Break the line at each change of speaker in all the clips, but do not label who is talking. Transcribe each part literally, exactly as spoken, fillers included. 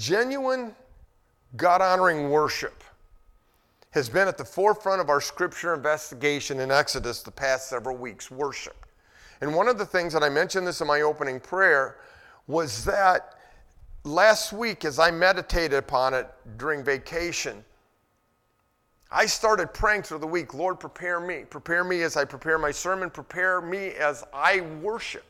Genuine, God-honoring worship has been at the forefront of our scripture investigation in Exodus the past several weeks, worship. And one of the things, that I mentioned this in my opening prayer, was that last week as I meditated upon it during vacation, I started praying through the week, Lord, prepare me. Prepare me as I prepare my sermon. Prepare me as I worship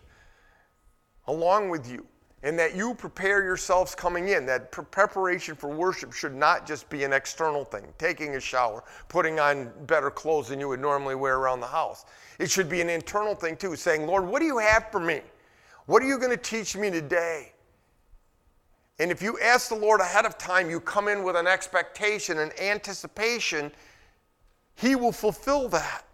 along with you. And that you prepare yourselves coming in. That pre- preparation for worship should not just be an external thing, taking a shower, putting on better clothes than you would normally wear around the house. It should be an internal thing too, saying, Lord, what do you have for me? What are you going to teach me today? And if you ask the Lord ahead of time, you come in with an expectation, an anticipation, He will fulfill that.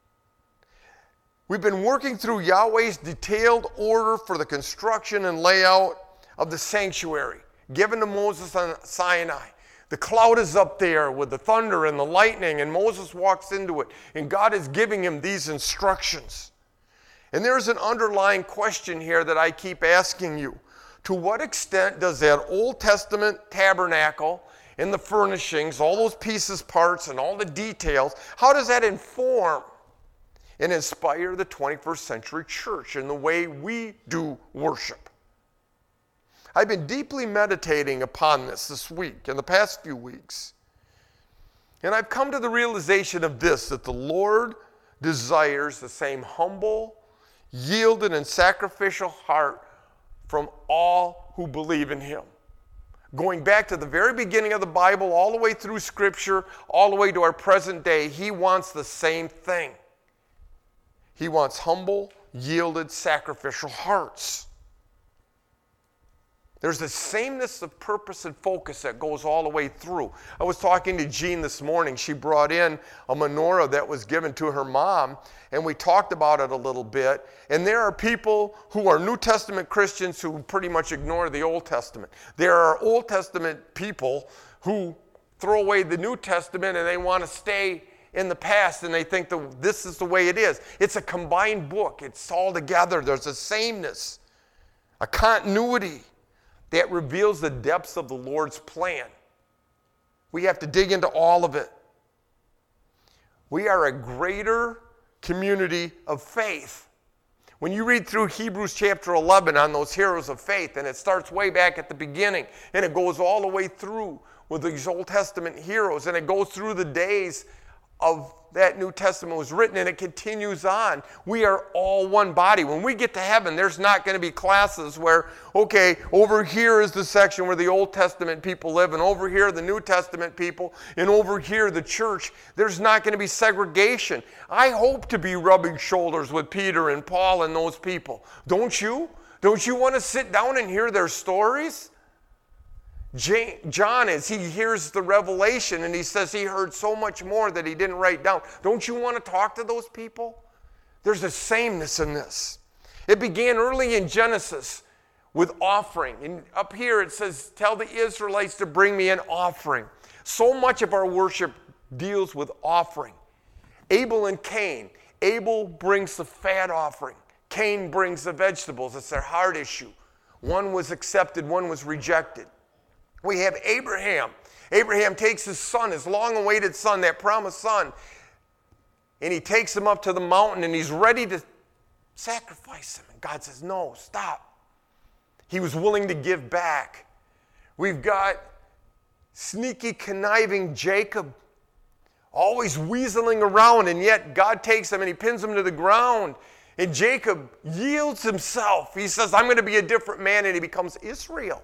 We've been working through Yahweh's detailed order for the construction and layout of the sanctuary given to Moses on Sinai. The cloud is up there with the thunder and the lightning, and Moses walks into it, and God is giving him these instructions. And there's an underlying question here that I keep asking you. To what extent does that Old Testament tabernacle and the furnishings, all those pieces, parts, and all the details, how does that inform and inspire the twenty-first century church in the way we do worship? I've been deeply meditating upon this this week, in the past few weeks. And I've come to the realization of this, that the Lord desires the same humble, yielded, and sacrificial heart from all who believe in Him. Going back to the very beginning of the Bible, all the way through Scripture, all the way to our present day, He wants the same thing. He wants humble, yielded, sacrificial hearts. There's the sameness of purpose and focus that goes all the way through. I was talking to Jean this morning. She brought in a menorah that was given to her mom, and we talked about it a little bit. And there are people who are New Testament Christians who pretty much ignore the Old Testament. There are Old Testament people who throw away the New Testament and they want to stay in the past, and they think that this is the way it is. It's a combined book. It's all together. There's a sameness, a continuity that reveals the depths of the Lord's plan. We have to dig into all of it. We are a greater community of faith. When you read through Hebrews chapter eleven on those heroes of faith, and it starts way back at the beginning, and it goes all the way through with these Old Testament heroes, and it goes through the days of that New Testament was written, and it continues on. We are all one body. When we get to heaven, there's not going to be classes where, okay, over here is the section where the Old Testament people live, and over here the New Testament people, and over here the church. There's not going to be segregation. I hope to be rubbing shoulders with Peter and Paul and those people. Don't you? Don't you want to sit down and hear their stories? John, as he hears the revelation, and he says he heard so much more that he didn't write down. Don't you want to talk to those people? There's a sameness in this. It began early in Genesis with offering. And up here it says, tell the Israelites to bring me an offering. So much of our worship deals with offering. Abel and Cain. Abel brings the fat offering. Cain brings the vegetables. It's their heart issue. One was accepted, one was rejected. We have Abraham. Abraham takes his son, his long-awaited son, that promised son, and he takes him up to the mountain, and he's ready to sacrifice him. And God says, no, stop. He was willing to give back. We've got sneaky, conniving Jacob, always weaseling around, and yet God takes him and he pins him to the ground. And Jacob yields himself. He says, I'm going to be a different man, and he becomes Israel.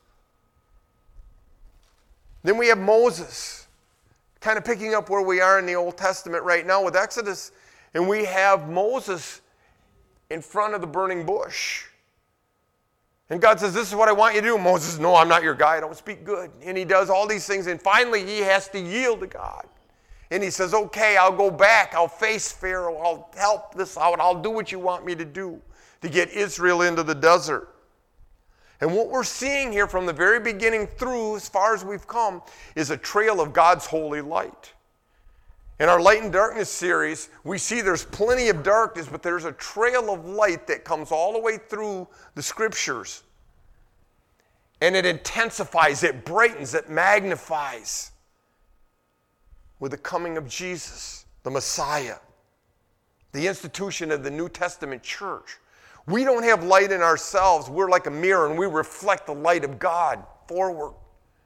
Then we have Moses, kind of picking up where we are in the Old Testament right now with Exodus. And we have Moses in front of the burning bush. And God says, this is what I want you to do. Moses says, no, I'm not your guy. I don't speak good. And he does all these things. And finally, he has to yield to God. And he says, okay, I'll go back. I'll face Pharaoh. I'll help this out. I'll do what you want me to do to get Israel into the desert. And what we're seeing here from the very beginning through, as far as we've come, is a trail of God's holy light. In our Light and Darkness series, we see there's plenty of darkness, but there's a trail of light that comes all the way through the Scriptures. And it intensifies, it brightens, it magnifies with the coming of Jesus, the Messiah, the institution of the New Testament church. We don't have light in ourselves. We're like a mirror, and we reflect the light of God forward.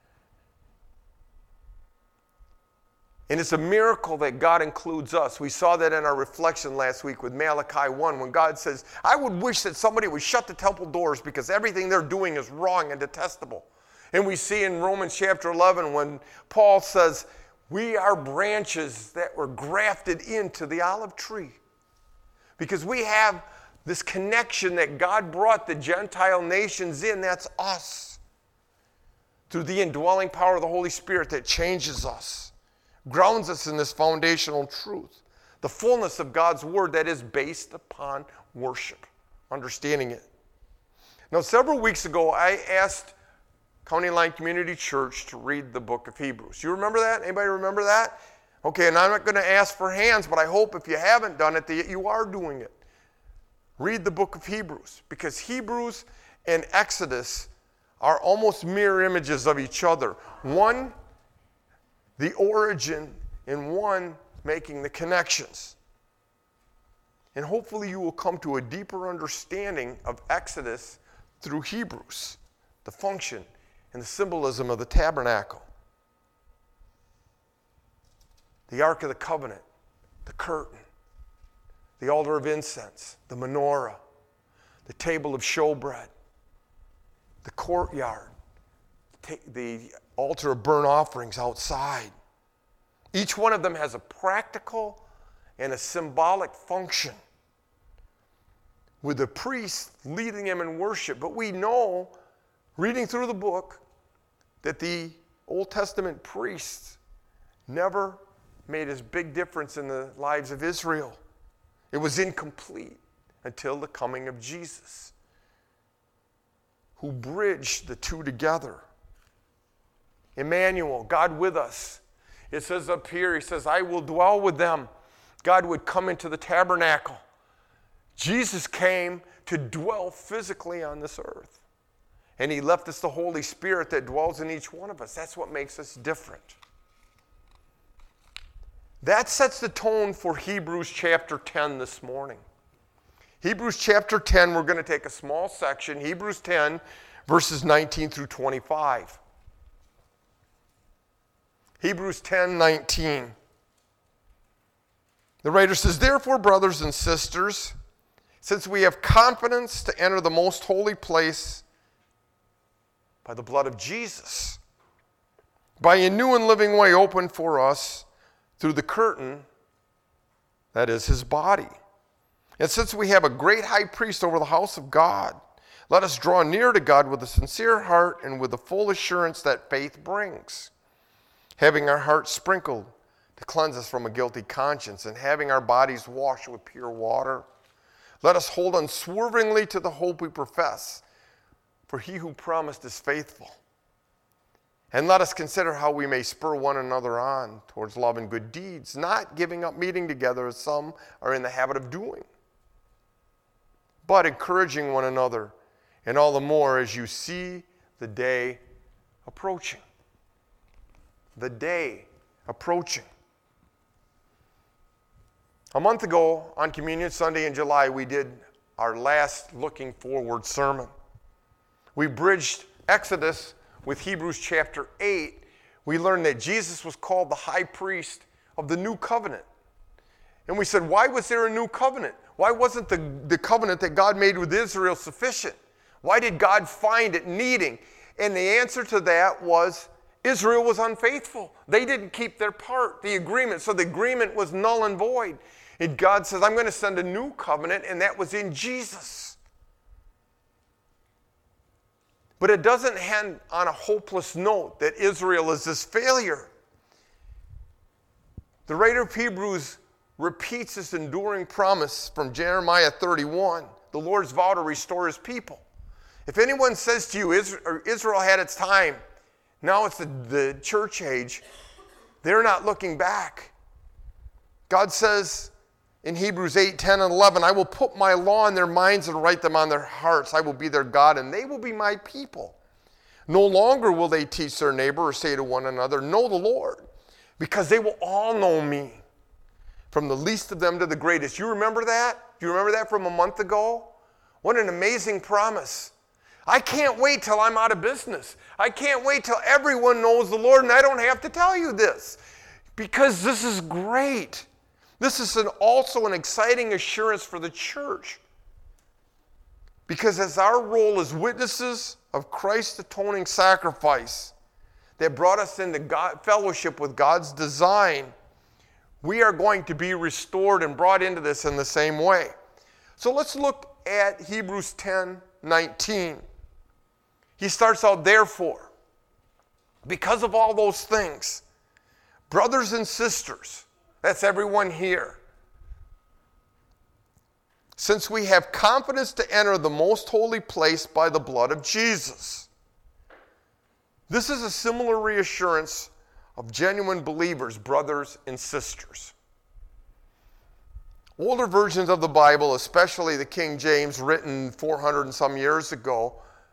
And it's a miracle that God includes us. We saw that in our reflection last week with Malachi one, when God says, I would wish that somebody would shut the temple doors because everything they're doing is wrong and detestable. And we see in Romans chapter eleven when Paul says, we are branches that were grafted into the olive tree. Because we have this connection that God brought the Gentile nations in, that's us. Through the indwelling power of the Holy Spirit that changes us, grounds us in this foundational truth, the fullness of God's word that is based upon worship, understanding it. Now, several weeks ago, I asked County Line Community Church to read the book of Hebrews. You remember that? Anybody remember that? Okay, and I'm not going to ask for hands, but I hope if you haven't done it, that you are doing it. Read the book of Hebrews, because Hebrews and Exodus are almost mirror images of each other. One, the origin, and one, making the connections. And hopefully you will come to a deeper understanding of Exodus through Hebrews, the function and the symbolism of the tabernacle, the Ark of the Covenant, the curtain, the altar of incense, the menorah, the table of showbread, the courtyard, the altar of burnt offerings outside. Each one of them has a practical and a symbolic function, with the priest leading them in worship. But we know, reading through the book, that the Old Testament priests never made as big difference in the lives of Israel. It was incomplete until the coming of Jesus, who bridged the two together. Emmanuel, God with us. It says up here, he says, I will dwell with them. God would come into the tabernacle. Jesus came to dwell physically on this earth. And he left us the Holy Spirit that dwells in each one of us. That's what makes us different. That sets the tone for Hebrews chapter ten this morning. Hebrews chapter ten, we're going to take a small section, Hebrews ten, verses nineteen through twenty-five. Hebrews ten, nineteen. The writer says, therefore, brothers and sisters, since we have confidence to enter the most holy place by the blood of Jesus, by a new and living way opened for us through the curtain, that is his body. And since we have a great high priest over the house of God, let us draw near to God with a sincere heart and with the full assurance that faith brings, having our hearts sprinkled to cleanse us from a guilty conscience, and having our bodies washed with pure water. Let us hold unswervingly to the hope we profess, for he who promised is faithful. And let us consider how we may spur one another on towards love and good deeds, not giving up meeting together as some are in the habit of doing, but encouraging one another, and all the more as you see the day approaching. The day approaching. A month ago, on Communion Sunday in July, we did our last looking forward sermon. We bridged Exodus with Hebrews chapter eight. We learned that Jesus was called the high priest of the new covenant. And we said, why was there a new covenant? Why wasn't the, the covenant that God made with Israel sufficient? Why did God find it needing? And the answer to that was Israel was unfaithful. They didn't keep their part, the agreement. So the agreement was null and void. And God says, I'm going to send a new covenant, and that was in Jesus. But it doesn't end on a hopeless note that Israel is this failure. The writer of Hebrews repeats this enduring promise from Jeremiah thirty-one, the Lord's vow to restore his people. If anyone says to you, Israel had its time, now it's the, the church age, they're not looking back. God says in Hebrews eight, ten, and eleven, I will put my law in their minds and write them on their hearts. I will be their God, and they will be my people. No longer will they teach their neighbor or say to one another, know the Lord, because they will all know me, from the least of them to the greatest. You remember that? Do you remember that from a month ago? What an amazing promise. I can't wait till I'm out of business. I can't wait till everyone knows the Lord and I don't have to tell you this, because this is great. This is an, also an exciting assurance for the church. Because as our role as witnesses of Christ's atoning sacrifice that brought us into God, fellowship with God's design, we are going to be restored and brought into this in the same way. So let's look at Hebrews ten nineteen. He starts out, therefore, because of all those things, brothers and sisters, that's everyone here, since we have confidence to enter the most holy place by the blood of Jesus. This is a similar reassurance of genuine believers, brothers and sisters. Older versions of the Bible, especially the King James, written four hundred and some years ago,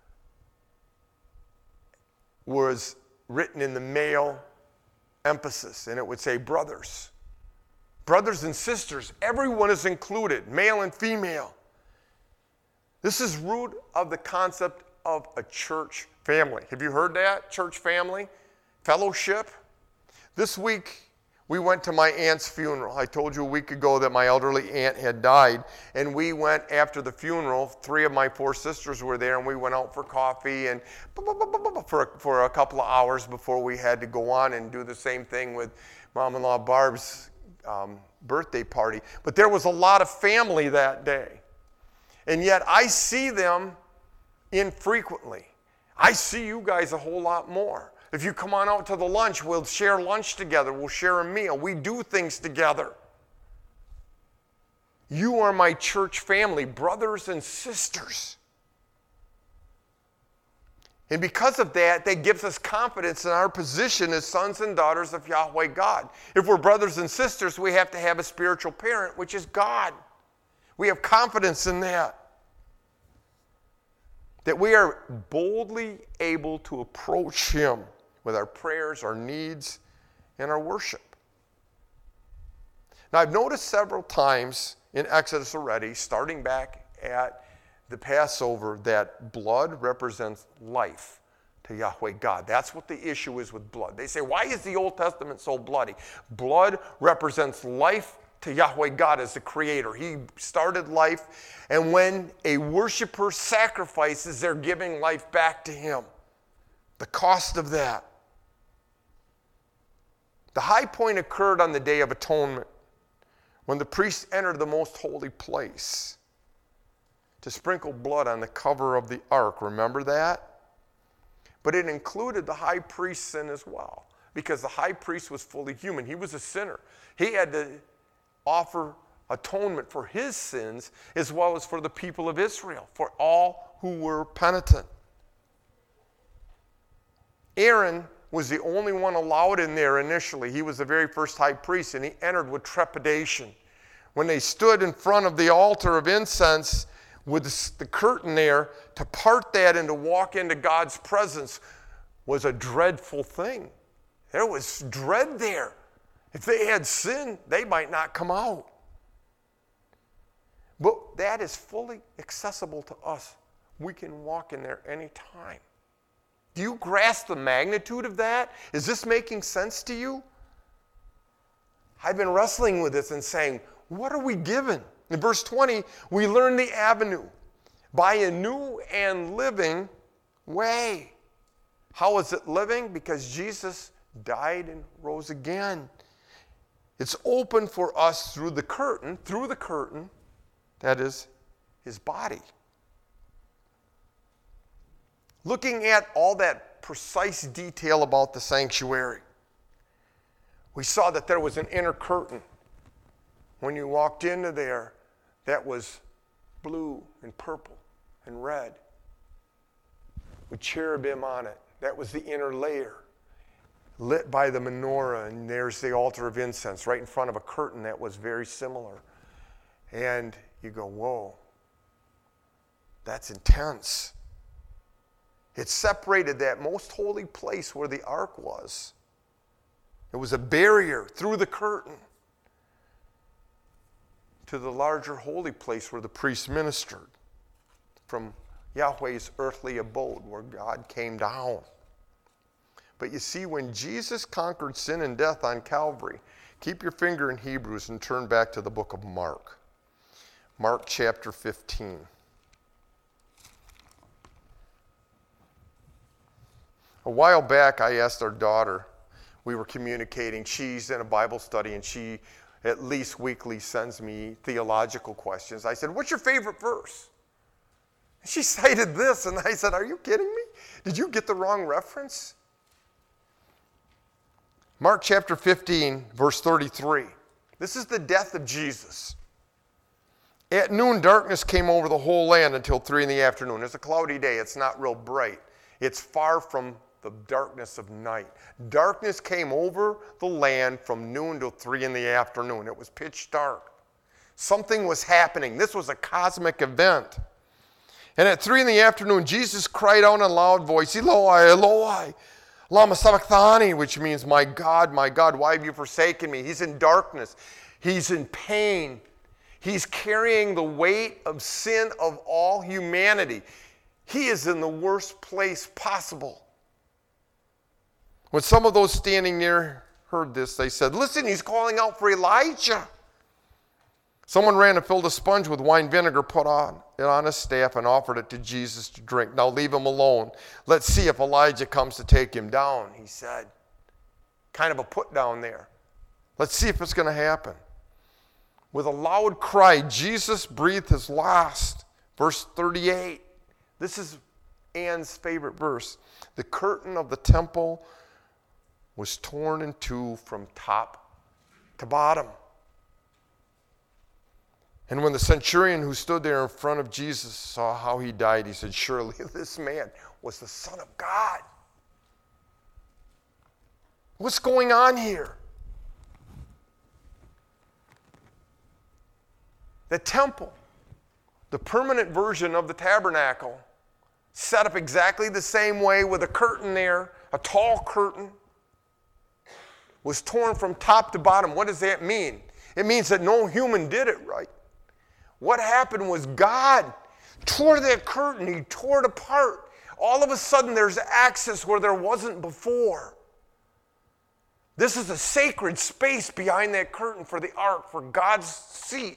was written in the male emphasis, and it would say brothers. Brothers and sisters, everyone is included, male and female. This is root of the concept of a church family. Have you heard that? Church family, fellowship. This week, we went to my aunt's funeral. I told you a week ago that my elderly aunt had died, and we went after the funeral. Three of my four sisters were there, and we went out for coffee and for, for a couple of hours before we had to go on and do the same thing with Mom-in-law Barb's um, birthday party. But there was a lot of family that day, and yet I see them infrequently. I see you guys a whole lot more. If you come on out to the lunch, we'll share lunch together. We'll share a meal. We do things together. You are my church family, brothers and sisters. And because of that, that gives us confidence in our position as sons and daughters of Yahweh God. If we're brothers and sisters, we have to have a spiritual parent, which is God. We have confidence in that. That we are boldly able to approach Him with our prayers, our needs, and our worship. Now, I've noticed several times in Exodus already, starting back at the Passover, that blood represents life to Yahweh God. That's what the issue is with blood. They say, why is the Old Testament so bloody? Blood represents life to Yahweh God as the creator. He started life, and when a worshiper sacrifices, they're giving life back to Him. The cost of that. The high point occurred on the Day of Atonement, when the priests entered the most holy place to sprinkle blood on the cover of the ark. Remember that? But it included the high priest's sin as well, because the high priest was fully human. He was a sinner. He had to offer atonement for his sins as well as for the people of Israel, for all who were penitent. Aaron was the only one allowed in there initially. He was the very first high priest, and he entered with trepidation. When they stood in front of the altar of incense with the curtain there, to part that and to walk into God's presence was a dreadful thing. There was dread there. If they had sinned, they might not come out. But that is fully accessible to us. We can walk in there anytime. Do you grasp the magnitude of that? Is this making sense to you? I've been wrestling with this and saying, what are we given? In verse twenty, we learn the avenue by a new and living way. How is it living? Because Jesus died and rose again. It's open for us through the curtain, through the curtain, that is His body. Looking at all that precise detail about the sanctuary, we saw that there was an inner curtain. When you walked into there, that was blue and purple and red with cherubim on it. That was the inner layer, lit by the menorah, and there's the altar of incense right in front of a curtain that was very similar. And you go, whoa, that's intense. It separated that most holy place where the ark was. It was a barrier through the curtain to the larger holy place where the priests ministered, from Yahweh's earthly abode where God came down. But you see, when Jesus conquered sin and death on Calvary, keep your finger in Hebrews and turn back to the book of Mark. Mark chapter fifteen. A while back, I asked our daughter, we were communicating, she's in a Bible study, and she at least weekly sends me theological questions. I said, what's your favorite verse? And she cited this, and I said, are you kidding me? Did you get the wrong reference? Mark chapter fifteen, verse thirty-three. This is the death of Jesus. At noon, darkness came over the whole land until three in the afternoon. It's a cloudy day. It's not real bright. It's far from the darkness of night. Darkness came over the land from noon till three in the afternoon. It was pitch dark. Something was happening. This was a cosmic event. And at three in the afternoon, Jesus cried out in a loud voice, Eloi, Eloi, lama sabachthani, which means, my God, my God, why have you forsaken me? He's in darkness. He's in pain. He's carrying the weight of sin of all humanity. He is in the worst place possible. When some of those standing near heard this, they said, listen, he's calling out for Elijah. Someone ran and filled a sponge with wine vinegar, put on it on a staff, and offered it to Jesus to drink. Now leave him alone. Let's see if Elijah comes to take him down, he said. Kind of a put down there. Let's see if it's going to happen. With a loud cry, Jesus breathed his last. Verse thirty-eight. This is Anne's favorite verse. The curtain of the temple was torn in two from top to bottom. And when the centurion who stood there in front of Jesus saw how he died, he said, surely this man was the Son of God. What's going on here? The temple, the permanent version of the tabernacle, set up exactly the same way with a curtain there, a tall curtain, was torn from top to bottom. What does that mean? It means that no human did it right. What happened was God tore that curtain. He tore it apart. All of a sudden, there's access where there wasn't before. This is a sacred space behind that curtain for the ark, for God's seat.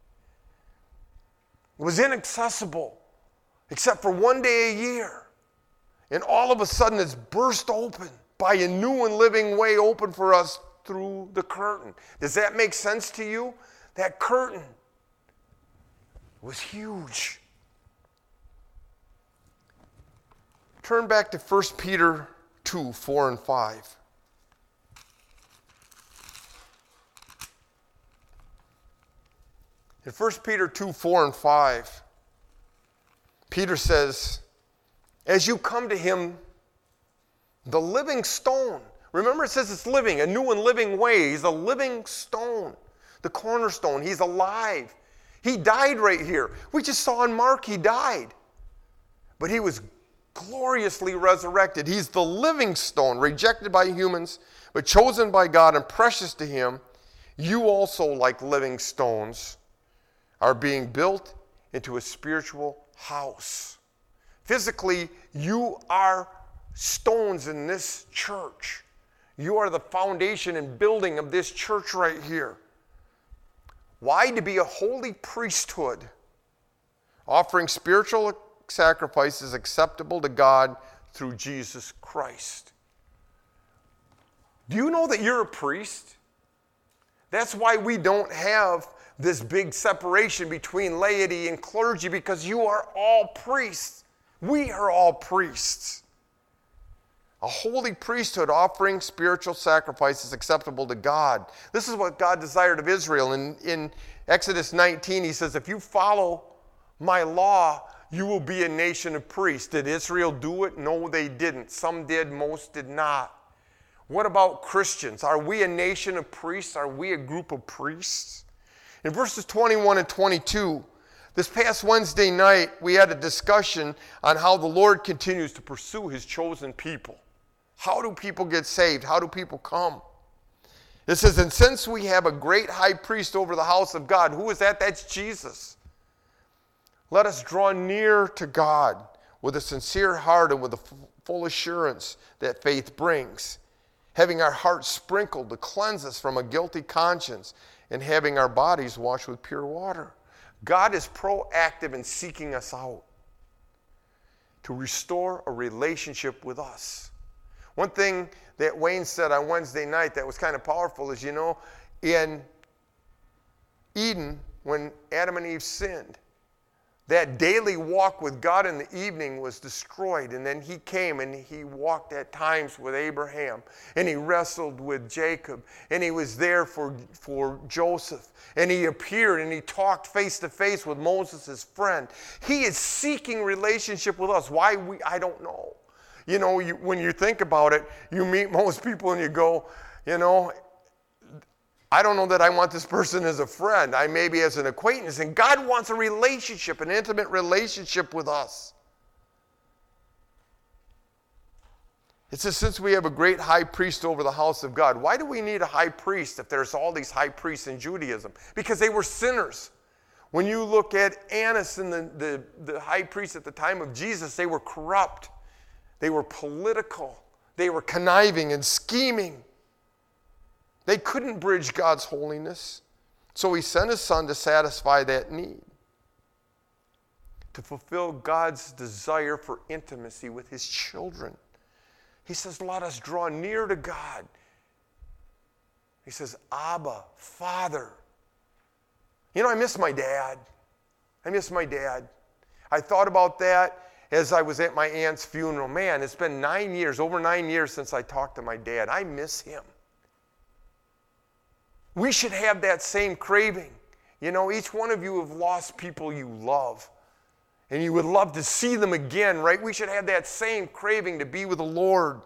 It was inaccessible, except for one day a year. And all of a sudden, it's burst open by a new and living way open for us through the curtain. Does that make sense to you? That curtain was huge. Turn back to First Peter two, four and five. In First Peter two, four and five, Peter says, as you come to him, the living stone. Remember, it says it's living, a new and living way. He's a living stone, the cornerstone. He's alive. He died right here. We just saw in Mark he died. But he was gloriously resurrected. He's the living stone, rejected by humans, but chosen by God and precious to him. You also, like living stones, are being built into a spiritual house. Physically, you are stones in this church. You are the foundation and building of this church right here. Why? To be a holy priesthood, offering spiritual sacrifices acceptable to God through Jesus Christ. Do you know that you're a priest? That's why we don't have this big separation between laity and clergy, because you are all priests. We are all priests. A holy priesthood offering spiritual sacrifices acceptable to God. This is what God desired of Israel. In, in Exodus nineteen, he says, if you follow my law, you will be a nation of priests. Did Israel do it? No, they didn't. Some did, most did not. What about Christians? Are we a nation of priests? Are we a group of priests? In verses twenty-one and twenty-two, This past Wednesday night, we had a discussion on how the Lord continues to pursue his chosen people. How do people get saved? How do people come? It says, and since we have a great high priest over the house of God, who is that? That's Jesus. Let us draw near to God with a sincere heart and with a full assurance that faith brings, having our hearts sprinkled to cleanse us from a guilty conscience and having our bodies washed with pure water. God is proactive in seeking us out to restore a relationship with us. One thing that Wayne said on Wednesday night that was kind of powerful is, you know, in Eden, when Adam and Eve sinned, that daily walk with God in the evening was destroyed. And then he came and he walked at times with Abraham. And he wrestled with Jacob. And he was there for, for Joseph. And he appeared and he talked face to face with Moses, his friend. He is seeking relationship with us. Why? we I don't know. You know, you, when you think about it, you meet most people and you go, you know, I don't know that I want this person as a friend. I maybe as an acquaintance. And God wants a relationship, an intimate relationship with us. It says, since we have a great high priest over the house of God. Why do we need a high priest if there's all these high priests in Judaism? Because they were sinners. When you look at Annas and the, the, the high priest at the time of Jesus, they were corrupt. They were political. They were conniving and scheming. They couldn't bridge God's holiness. So he sent his son to satisfy that need, to fulfill God's desire for intimacy with his children. He says, let us draw near to God. He says, Abba, Father. You know, I miss my dad. I miss my dad. I thought about that as I was at my aunt's funeral. Man, it's been nine years, over nine years since I talked to my dad. I miss him. We should have that same craving. You know, each one of you have lost people you love. And you would love to see them again, right? We should have that same craving to be with the Lord.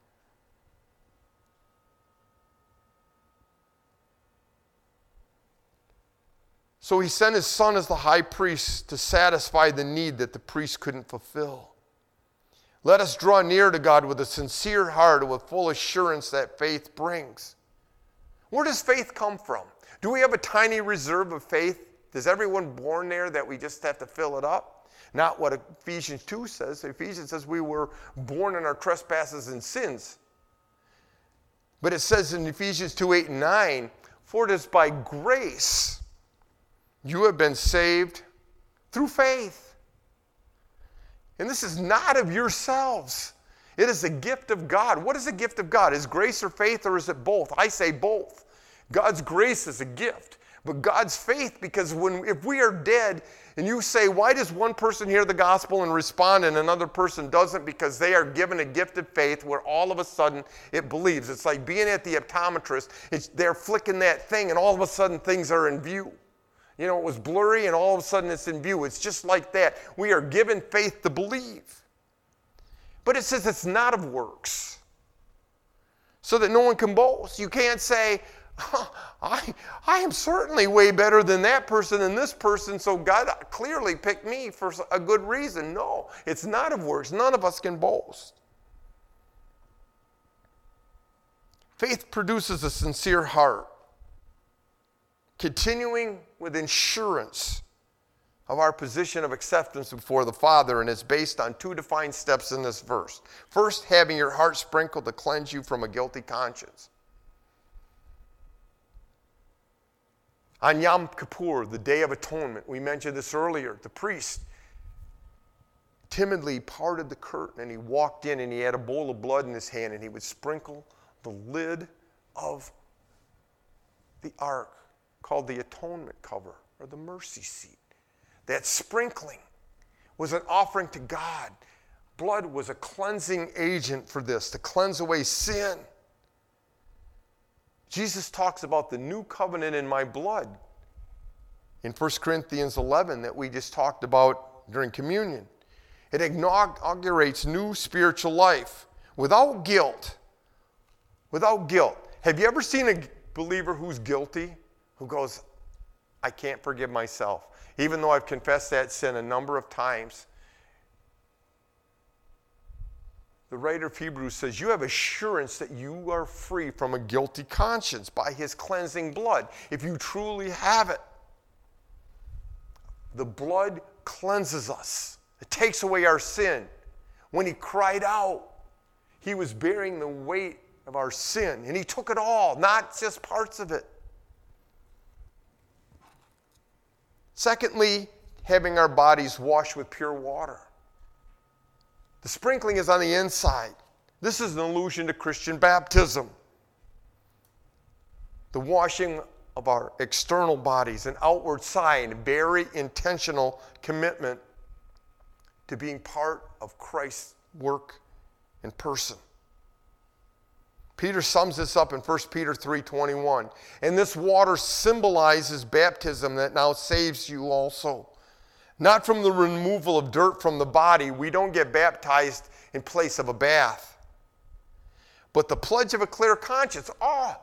So he sent his son as the high priest to satisfy the need that the priest couldn't fulfill. Let us draw near to God with a sincere heart and with full assurance that faith brings. Where does faith come from? Do we have a tiny reserve of faith? Is everyone born there that we just have to fill it up? Not what Ephesians two says. Ephesians says we were born in our trespasses and sins. But it says in Ephesians two, eight, and nine, for it is by grace you have been saved through faith. And this is not of yourselves. It is a gift of God. What is a gift of God? Is grace or faith, or is it both? I say both. God's grace is a gift, but God's faith, because when if we are dead and you say, why does one person hear the gospel and respond and another person doesn't? Because they are given a gift of faith where all of a sudden it believes. It's like being at the optometrist. It's, they're flicking that thing and all of a sudden things are in view. You know, it was blurry and all of a sudden it's in view. It's just like that. We are given faith to believe. But it says it's not of works, so that no one can boast. You can't say, oh, I, I am certainly way better than that person and this person, so God clearly picked me for a good reason. No, it's not of works. None of us can boast. Faith produces a sincere heart, continuing with assurance of our position of acceptance before the Father, and it's based on two defined steps in this verse. First, having your heart sprinkled to cleanse you from a guilty conscience. On Yom Kippur, the Day of Atonement, we mentioned this earlier, the priest timidly parted the curtain and he walked in and he had a bowl of blood in his hand and he would sprinkle the lid of the ark called the atonement cover or the mercy seat. That sprinkling was an offering to God. Blood was a cleansing agent for this, to cleanse away sin. Jesus talks about the new covenant in my blood in First Corinthians eleven that we just talked about during communion. It inaugurates new spiritual life without guilt. Without guilt. Have you ever seen a believer who's guilty, who goes, I can't forgive myself? even though I've confessed that sin a number of times. The writer of Hebrews says, you have assurance that you are free from a guilty conscience by his cleansing blood, if you truly have it. The blood cleanses us. It takes away our sin. When he cried out, he was bearing the weight of our sin, and he took it all, not just parts of it. Secondly, having our bodies washed with pure water. The sprinkling is on the inside. This is an allusion to Christian baptism. The washing of our external bodies, an outward sign, a very intentional commitment to being part of Christ's work in person. Peter sums this up in First Peter three twenty-one. And this water symbolizes baptism that now saves you also. Not from the removal of dirt from the body. We don't get baptized in place of a bath. But the pledge of a clear conscience. Oh,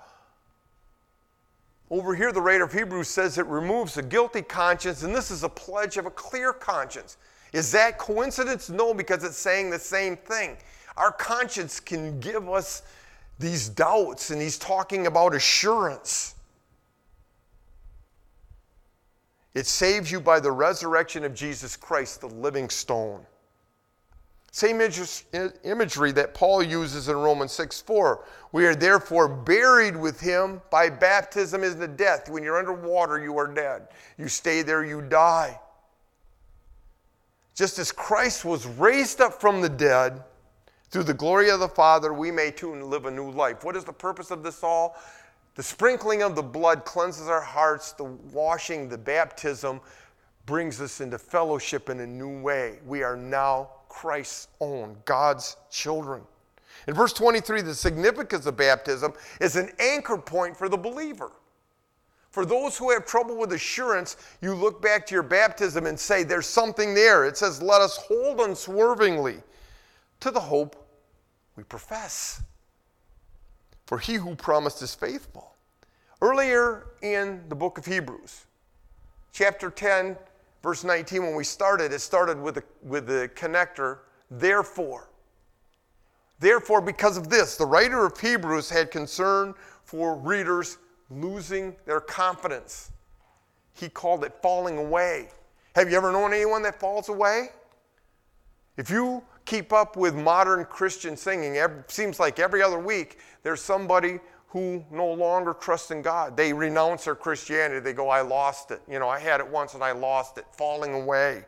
over here the writer of Hebrews says it removes a guilty conscience, and this is a pledge of a clear conscience. Is that coincidence? No, because it's saying the same thing. Our conscience can give us these doubts, and he's talking about assurance. It saves you by the resurrection of Jesus Christ, the living stone. Same imagery that Paul uses in Romans six four. We are therefore buried with him by baptism into death. When you're underwater, you are dead. You stay there, you die. Just as Christ was raised up from the dead, through the glory of the Father, we may too live a new life. What is the purpose of this all? The sprinkling of the blood cleanses our hearts. The washing, the baptism, brings us into fellowship in a new way. We are now Christ's own, God's children. In verse twenty-three, the significance of baptism is an anchor point for the believer. For those who have trouble with assurance, you look back to your baptism and say, there's something there. It says, let us hold unswervingly to the hope we profess. For he who promised is faithful. Earlier in the book of Hebrews, chapter ten, verse nineteen, when we started, it started with the, with the connector, therefore. Therefore, because of this, the writer of Hebrews had concern for readers losing their confidence. He called it falling away. Have you ever known anyone that falls away? If you keep up with modern Christian singing, it seems like every other week there's somebody who no longer trusts in God. They renounce their Christianity. They go, I lost it. You know, I had it once and I lost it. Falling away.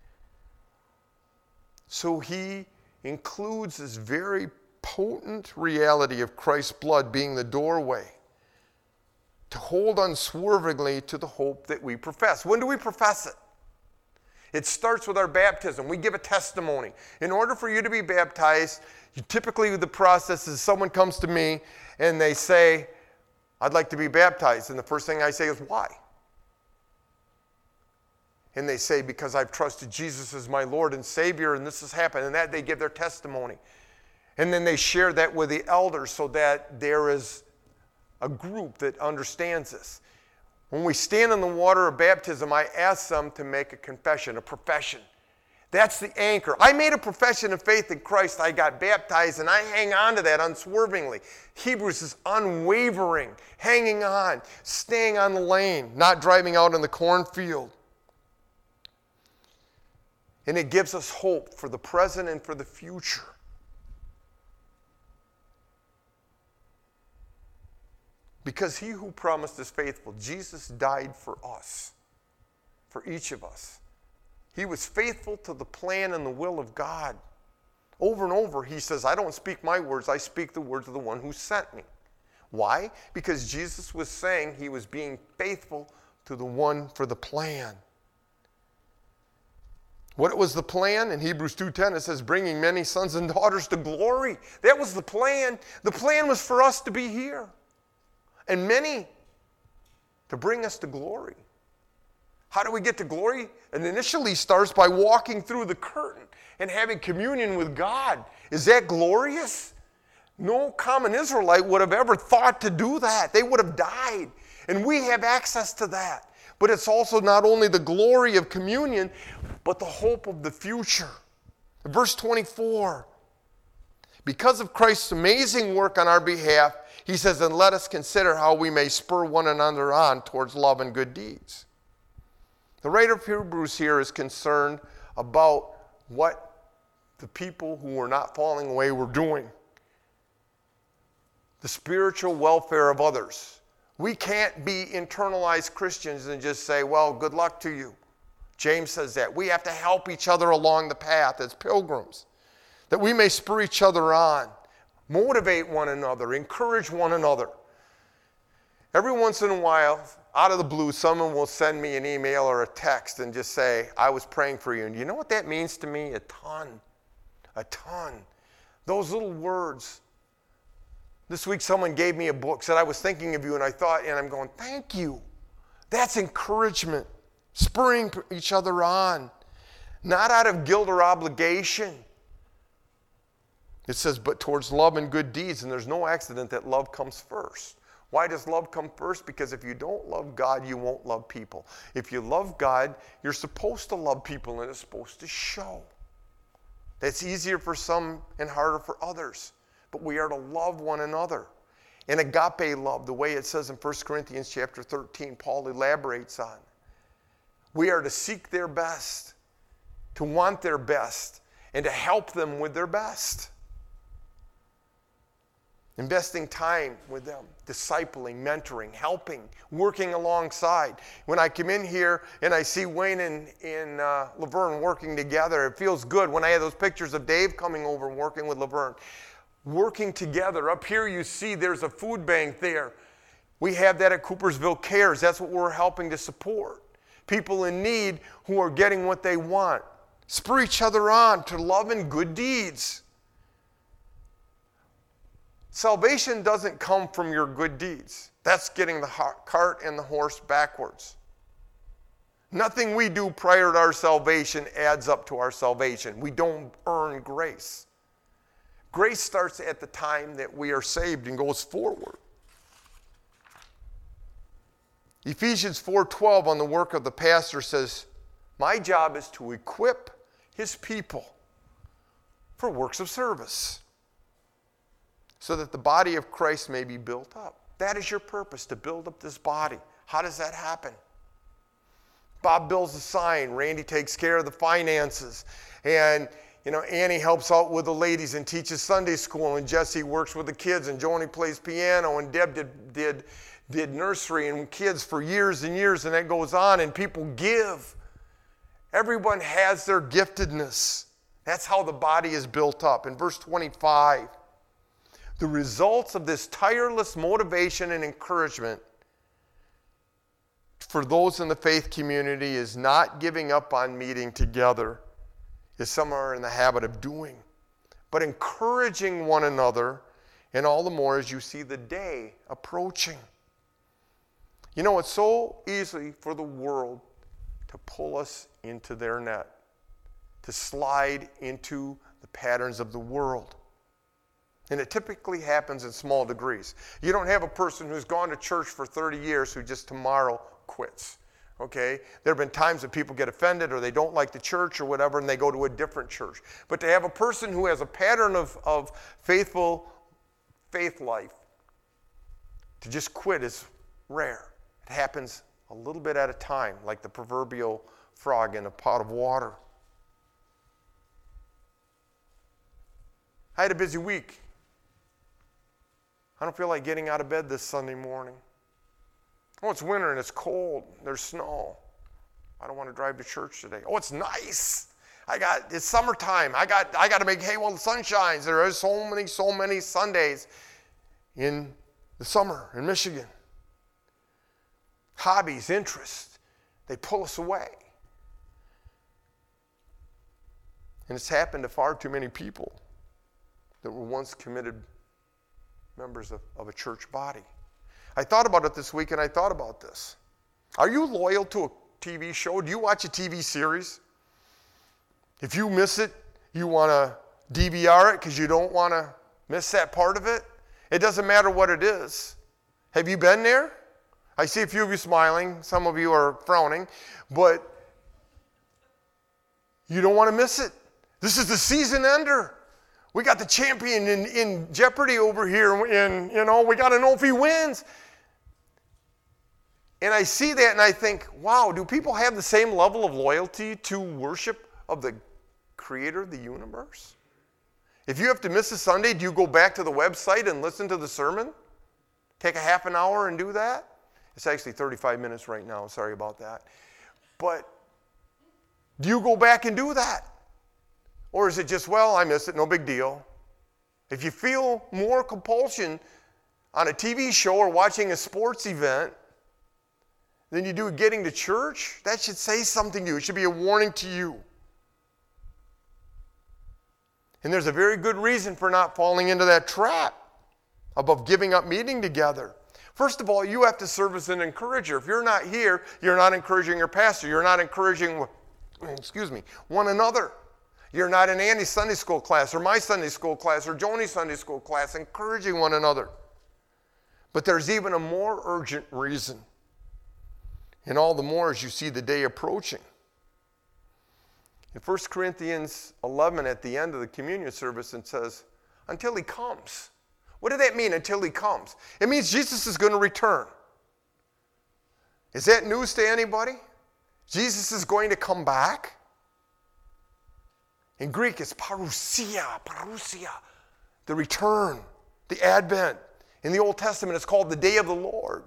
So he includes this very potent reality of Christ's blood being the doorway to hold unswervingly to the hope that we profess. When do we profess it? It starts with our baptism. We give a testimony. In order for you to be baptized, you typically the process is someone comes to me and they say, I'd like to be baptized. And the first thing I say is, why? And they say, because I've trusted Jesus as my Lord and Savior, and this has happened. And that they give their testimony. And then they share that with the elders so that there is a group that understands this. When we stand in the water of baptism, I ask them to make a confession, a profession. That's the anchor. I made a profession of faith in Christ. I got baptized, and I hang on to that unswervingly. Hebrews is unwavering, hanging on, staying on the lane, not driving out in the cornfield. And it gives us hope for the present and for the future. Because he who promised is faithful. Jesus died for us, for each of us. He was faithful to the plan and the will of God. Over and over, he says, I don't speak my words, I speak the words of the one who sent me. Why? Because Jesus was saying he was being faithful to the one for the plan. What was the plan? In Hebrews two ten, it says, bringing many sons and daughters to glory. That was the plan. The plan was for us to be here. And many to bring us to glory. How do we get to glory? It initially starts by walking through the curtain and having communion with God. Is that glorious? No common Israelite would have ever thought to do that. They would have died. And we have access to that. But it's also not only the glory of communion, but the hope of the future. Verse twenty-four, because of Christ's amazing work on our behalf, he says, and let us consider how we may spur one another on towards love and good deeds. The writer of Hebrews here is concerned about what the people who were not falling away were doing. The spiritual welfare of others. We can't be internalized Christians and just say, well, good luck to you. James says that. We have to help each other along the path as pilgrims, that we may spur each other on, motivate one another, encourage one another. Every once in a while, out of the blue, someone will send me an email or a text and just say, I was praying for you. And you know what that means to me? A ton. A ton. Those little words. This week someone gave me a book, said I was thinking of you, and I thought, and I'm going, thank you. That's encouragement. Spurring each other on. Not out of guilt or obligation. It says, but towards love and good deeds, and there's no accident that love comes first. Why does love come first? Because if you don't love God, you won't love people. If you love God, you're supposed to love people, and it's supposed to show. That's easier for some and harder for others. But we are to love one another. And agape love, the way it says in First Corinthians chapter thirteen, Paul elaborates on. We are to seek their best, to want their best, and to help them with their best. Investing time with them, discipling, mentoring, helping, working alongside. When I come in here and I see Wayne and, and uh, Laverne working together, it feels good. When I had those pictures of Dave coming over and working with Laverne, working together. Up here you see there's a food bank there. We have that at Coopersville Cares. That's what we're helping to support. People in need who are getting what they want. Spur each other on to love and good deeds. Salvation doesn't come from your good deeds. That's getting the cart and the horse backwards. Nothing we do prior to our salvation adds up to our salvation. We don't earn grace. Grace starts at the time that we are saved and goes forward. Ephesians four twelve on the work of the pastor says, my job is to equip his people for works of service, so that the body of Christ may be built up. That is your purpose, to build up this body. How does that happen? Bob builds the sign. Randy takes care of the finances. And, you know, Annie helps out with the ladies and teaches Sunday school. And Jesse works with the kids. And Joni plays piano. And Deb did, did, did nursery and kids for years and years. And that goes on. And people give. Everyone has their giftedness. That's how the body is built up. In verse twenty-five, the results of this tireless motivation and encouragement for those in the faith community is not giving up on meeting together, as some are in the habit of doing, but encouraging one another, and all the more as you see the day approaching. You know, it's so easy for the world to pull us into their net, to slide into the patterns of the world. And it typically happens in small degrees. You don't have a person who's gone to church for thirty years who just tomorrow quits, okay? There have been times that people get offended or they don't like the church or whatever and they go to a different church. But to have a person who has a pattern of, of faithful faith life, to just quit is rare. It happens a little bit at a time, like the proverbial frog in a pot of water. I had a busy week. I don't feel like getting out of bed this Sunday morning. Oh, it's winter and it's cold. There's snow. I don't want to drive to church today. Oh, it's nice. I got, it's summertime. I got, I got to make hay while the sun shines. There are so many, so many Sundays in the summer in Michigan. Hobbies, interests, they pull us away. And it's happened to far too many people that were once committed members of, of a church body. I thought about it this week and I thought about this. Are you loyal to a T V show? Do you watch a T V series? If you miss it, you want to D V R it because you don't want to miss that part of it? It doesn't matter what it is. Have you been there? I see a few of you smiling. Some of you are frowning. But you don't want to miss it. This is the season ender. We got the champion in, in jeopardy over here. And, you know, we got to know if he wins. And I see that and I think, wow, do people have the same level of loyalty to worship of the creator of the universe? If you have to miss a Sunday, do you go back to the website and listen to the sermon? Take a half an hour and do that? It's actually thirty-five minutes right now. Sorry about that. But do you go back and do that? Or is it just, well, I missed it, no big deal? If you feel more compulsion on a T V show or watching a sports event than you do getting to church, that should say something to you. It should be a warning to you. And there's a very good reason for not falling into that trap of giving up meeting together. First of all, you have to serve as an encourager. If you're not here, you're not encouraging your pastor. You're not encouraging, excuse me, one another. You're not in Andy's Sunday school class or my Sunday school class or Joni's Sunday school class encouraging one another. But there's even a more urgent reason. And all the more as you see the day approaching. In First Corinthians eleven, at the end of the communion service, it says, until he comes. What did that mean, until he comes? It means Jesus is going to return. Is that news to anybody? Jesus is going to come back? In Greek, it's parousia, parousia, the return, the advent. In the Old Testament, it's called the day of the Lord.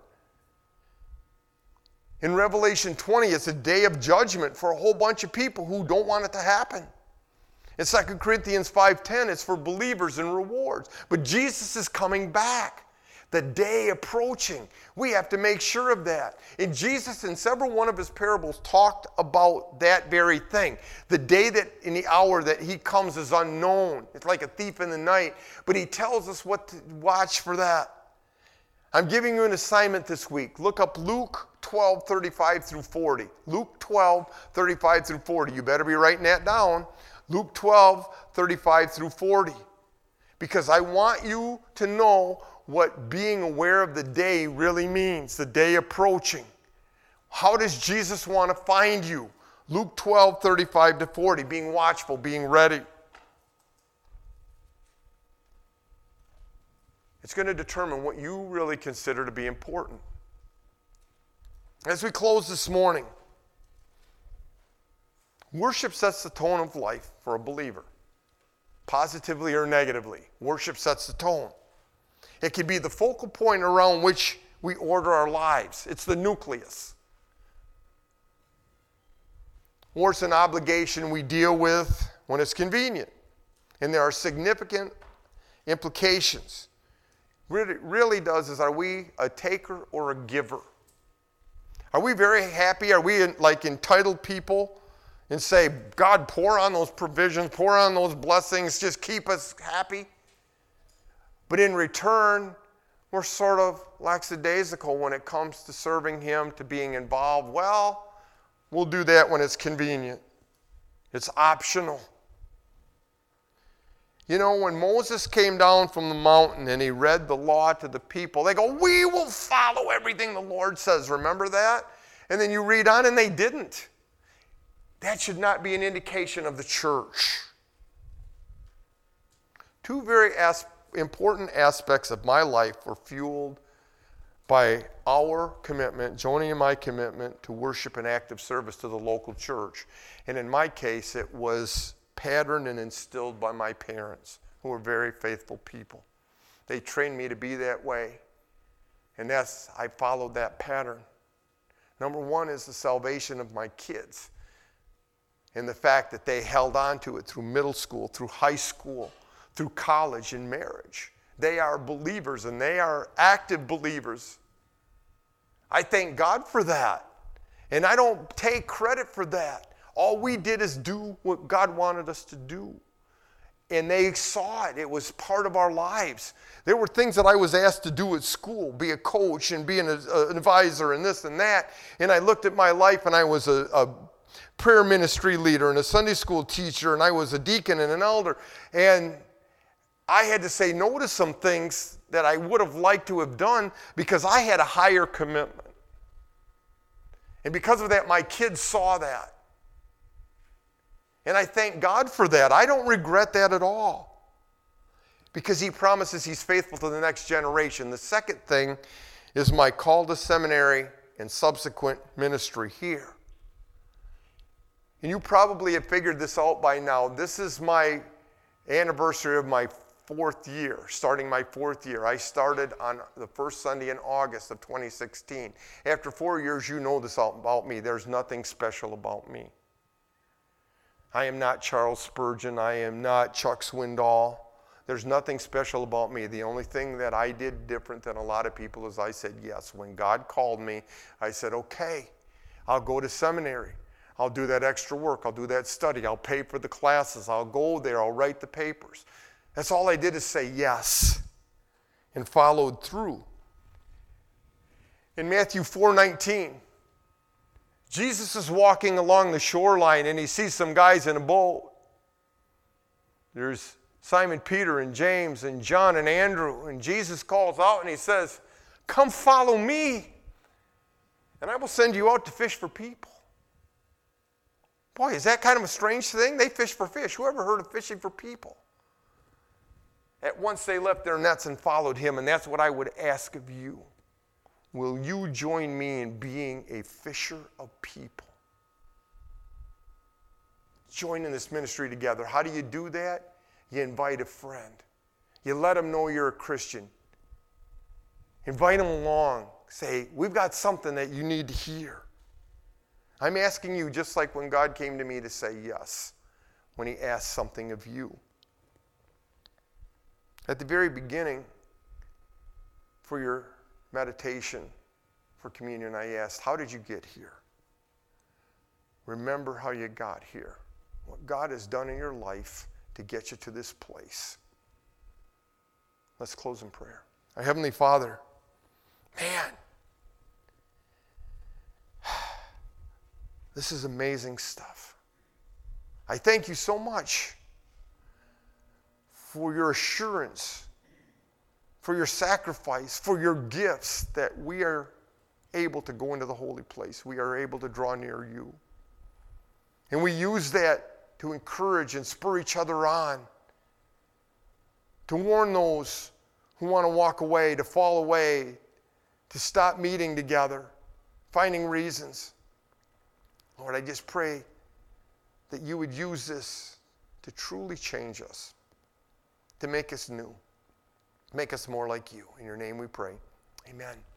In Revelation twenty, it's a day of judgment for a whole bunch of people who don't want it to happen. In Second Corinthians five ten, it's for believers and rewards. But Jesus is coming back. The day approaching. We have to make sure of that. And Jesus, in several one of his parables, talked about that very thing. The day that, in the hour that he comes is unknown. It's like a thief in the night. But he tells us what to watch for that. I'm giving you an assignment this week. Look up Luke twelve, thirty-five through forty. Luke twelve, thirty-five through forty. You better be writing that down. Luke twelve, thirty-five through forty. Because I want you to know what being aware of the day really means, the day approaching. How does Jesus want to find you? Luke twelve, thirty-five to forty, being watchful, being ready. It's going to determine what you really consider to be important. As we close this morning, worship sets the tone of life for a believer, positively or negatively. Worship sets the tone. It can be the focal point around which we order our lives. It's the nucleus. Or it's an obligation we deal with when it's convenient. And there are significant implications. What it really does is, are we a taker or a giver? Are we very happy? Are we like entitled people and say, God, pour on those provisions, pour on those blessings, just keep us happy? But in return, we're sort of lackadaisical when it comes to serving him, to being involved. Well, we'll do that when it's convenient. It's optional. You know, when Moses came down from the mountain and he read the law to the people, they go, we will follow everything the Lord says. Remember that? And then you read on and they didn't. That should not be an indication of the church. Two very as- important aspects of my life were fueled by our commitment, Joni and my commitment, to worship and active service to the local church. And in my case, it was patterned and instilled by my parents, who were very faithful people. They trained me to be that way. And that's, I followed that pattern. Number one is the salvation of my kids. And the fact that they held on to it through middle school, through high school, through college and marriage. They are believers and they are active believers. I thank God for that. And I don't take credit for that. All we did is do what God wanted us to do. And they saw it. It was part of our lives. There were things that I was asked to do at school, be a coach and be an, uh, an advisor and this and that. And I looked at my life and I was a, a prayer ministry leader and a Sunday school teacher and I was a deacon and an elder. And I had to say no to some things that I would have liked to have done because I had a higher commitment. And because of that, my kids saw that. And I thank God for that. I don't regret that at all. Because he promises he's faithful to the next generation. The second thing is my call to seminary and subsequent ministry here. And you probably have figured this out by now. This is my anniversary of my fourth year, starting my fourth year. I started on the first Sunday in August of twenty sixteen. After four years, you know this all about me. There's nothing special about me. I am not Charles Spurgeon. I am not Chuck Swindoll. There's nothing special about me. The only thing that I did different than a lot of people is I said yes. When God called me, I said, okay, I'll go to seminary. I'll do that extra work. I'll do that study. I'll pay for the classes. I'll go there. I'll write the papers. That's all I did is say yes and followed through. In Matthew four nineteen, Jesus is walking along the shoreline and he sees some guys in a boat. There's Simon Peter and James and John and Andrew, and Jesus calls out and he says, come follow me and I will send you out to fish for people. Boy, is that kind of a strange thing? They fish for fish. Who ever heard of fishing for people? At once they left their nets and followed him, and that's what I would ask of you. Will you join me in being a fisher of people? Join in this ministry together. How do you do that? You invite a friend. You let them know you're a Christian. Invite them along. Say, we've got something that you need to hear. I'm asking you just like when God came to me to say yes, when he asked something of you. At the very beginning, for your meditation, for communion, I asked, how did you get here? Remember how you got here. What God has done in your life to get you to this place. Let's close in prayer. Our Heavenly Father, man, this is amazing stuff. I thank you so much for your assurance, for your sacrifice, for your gifts that we are able to go into the holy place. We are able to draw near you. And we use that to encourage and spur each other on, to warn those who want to walk away, to fall away, to stop meeting together, finding reasons. Lord, I just pray that you would use this to truly change us, to make us new, make us more like you. In your name we pray. Amen.